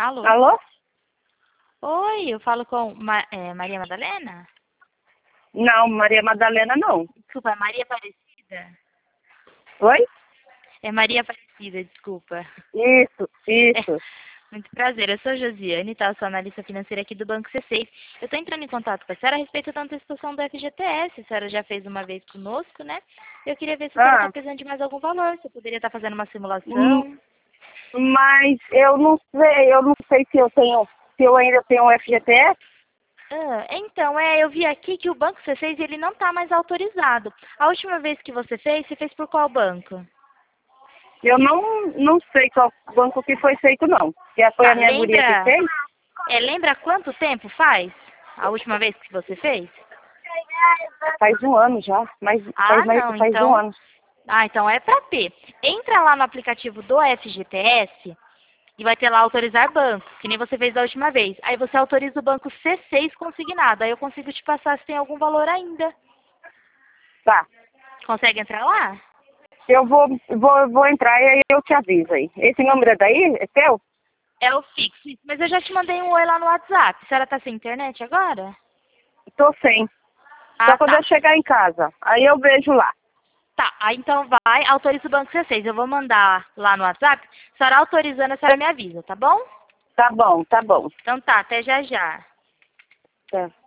Alô? Alô? Oi, eu falo com Maria Madalena? Não, Maria Madalena não. Desculpa, é Maria Aparecida? Oi? É Maria Aparecida, desculpa. Isso, É, isso. muito prazer, eu sou Josiane, tá? Eu sou analista financeira aqui do Banco C6. Eu estou entrando em contato com a senhora a respeito da antecipação do FGTS. A senhora já fez uma vez conosco, né? Eu queria ver se a senhora está Ah, precisando de mais algum valor. Você poderia estar fazendo uma hum, simulação. mas eu não sei se eu ainda tenho o FGTS. Então, eu vi aqui que o Banco C6 ele não está mais autorizado. A última vez que você fez por qual banco? Eu não sei qual banco que foi feito, não. Que foi Tá, a minha guria que fez. lembra quanto tempo faz? A última vez que você fez? Faz um ano já. Mas Ah, não, faz um então. ano. Ah, então é para ter. Entra lá no aplicativo do FGTS e vai ter lá autorizar banco, que nem você fez da última vez. Aí você autoriza o banco C6 consignado. Aí eu consigo te passar se tem algum valor ainda. Tá. Consegue entrar lá? Eu vou entrar e aí eu te aviso aí. Esse número é daí? É teu? É o fixo. Mas eu já te mandei um oi lá no WhatsApp. A senhora tá sem internet agora? Tô sem. Só Ah, quando tá. eu chegar em casa. Aí eu vejo lá. Tá, aí então vai, autoriza o banco C6. Eu vou mandar lá no WhatsApp. A senhora autorizando, a senhora me avisa, tá bom? Tá bom, tá bom. Então tá, até já já. Tá.